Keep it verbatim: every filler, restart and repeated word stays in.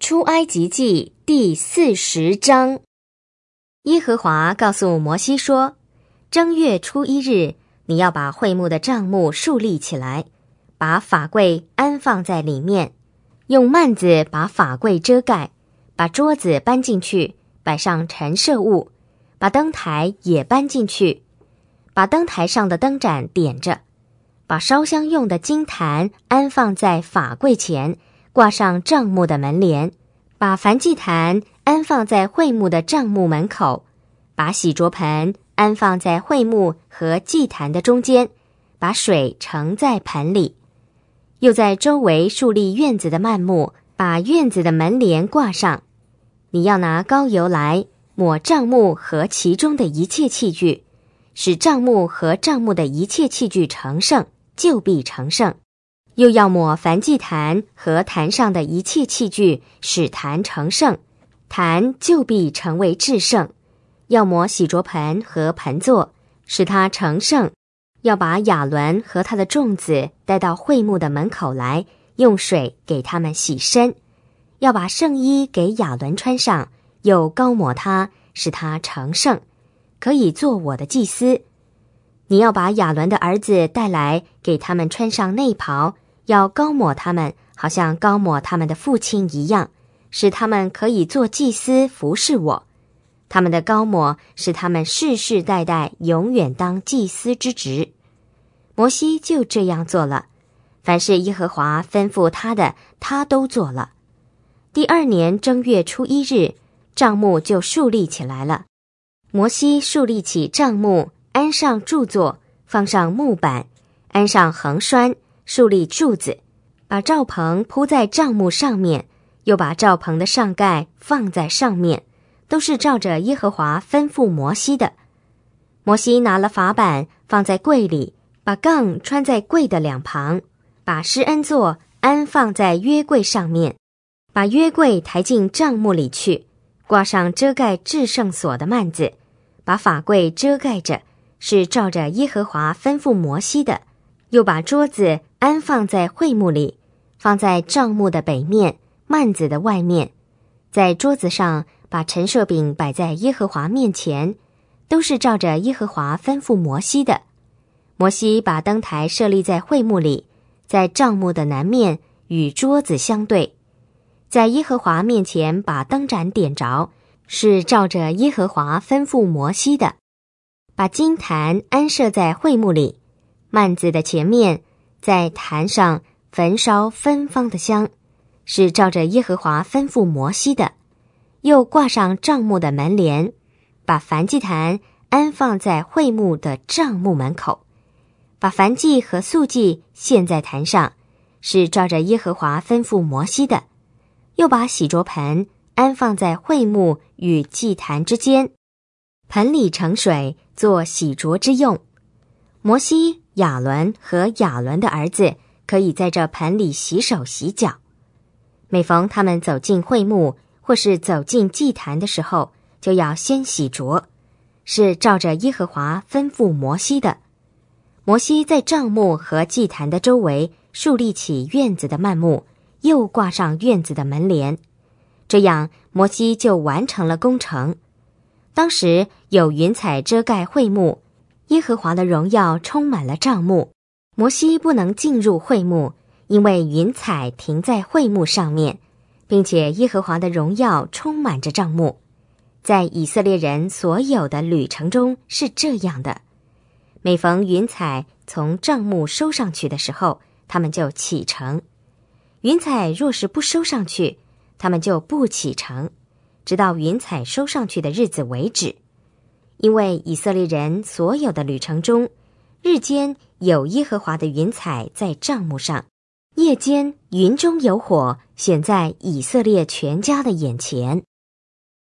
出埃及记第四十章。耶和华告诉摩西说，正月初一日，你要把会幕的帐幕竖立起来，把法柜安放在里面，用幔子把法柜遮盖，把桌子搬进去，摆上陈设物，把灯台也搬进去，把灯台上的灯盏点着，把烧香用的金坛安放在法柜前，挂上帐幕的门帘，把燔祭坛安放在会幕的帐幕门口，把洗濯盆安放在会幕和祭坛的中间，把水盛在盆里。又在周围竖立院子的幔幕，把院子的门帘挂上。你要拿膏油来抹帐幕和其中的一切器具，使帐幕和帐幕的一切器具成圣，就必成圣。又要抹燔祭坛和坛上的一切器具，使坛成圣，坛就必成为至圣。要抹洗濯盆和盆座，使它成圣。要把亚伦和他的众子带到会幕的门口来，用水给他们洗身。要把圣衣给亚伦穿上，又膏抹他，使他成圣，可以做我的祭司。你要把亚伦的儿子带来，给他们穿上内袍，要膏抹他们，好像膏抹他们的父亲一样，使他们可以做祭司服侍我。他们的膏抹使他们世世代代永远当祭司之职。摩西就这样做了，凡是耶和华吩咐他的，他都做了。第二年正月初一日，帐幕就竖立起来了。摩西竖立起帐幕，安上柱座，放上木板，安上横栓，竖立柱子，把罩棚铺在帐幕上面，又把罩棚的上盖放在上面，都是照着耶和华吩咐摩西的。摩西拿了法板放在柜里，把杠穿在柜的两旁，把施恩座安放在约柜上面，把约柜抬进帐幕里去，挂上遮盖至圣所的幔子，把法柜遮盖着，是照着耶和华吩咐摩西的。又把桌子安放在会幕里，放在帐幕的北面，幔子的外面。在桌子上把陈设饼摆在耶和华面前，都是照着耶和华吩咐摩西的。摩西把灯台设立在会幕里，在帐幕的南面，与桌子相对。在耶和华面前把灯盏点着，是照着耶和华吩咐摩西的。把金坛安设在会幕里，幔子的前面，在坛上焚烧芬芳的香，是照着耶和华吩咐摩西的。又挂上帐幕的门帘，把燔祭坛安放在会幕的帐幕门口，把燔祭和素祭献在坛上，是照着耶和华吩咐摩西的。又把洗濯盆安放在会幕与祭坛之间，盆里盛水，做洗濯之用。摩西、亚伦和亚伦的儿子可以在这盆里洗手洗脚。每逢他们走进会幕或是走进祭坛的时候，就要先洗濯，是照着耶和华吩咐摩西的。摩西在帐幕和祭坛的周围竖立起院子的幔幕，又挂上院子的门帘，这样摩西就完成了工程。当时有云彩遮盖会幕，耶和华的荣耀充满了帐幕，摩西不能进入会幕，因为云彩停在会幕上面，并且耶和华的荣耀充满着帐幕。在以色列人所有的旅程中是这样的，每逢云彩从帐幕收上去的时候，他们就启程；云彩若是不收上去，他们就不启程，直到云彩收上去的日子为止。因为以色列人所有的旅程中，日间有耶和华的云彩在帐幕上，夜间云中有火，显在以色列全家的眼前。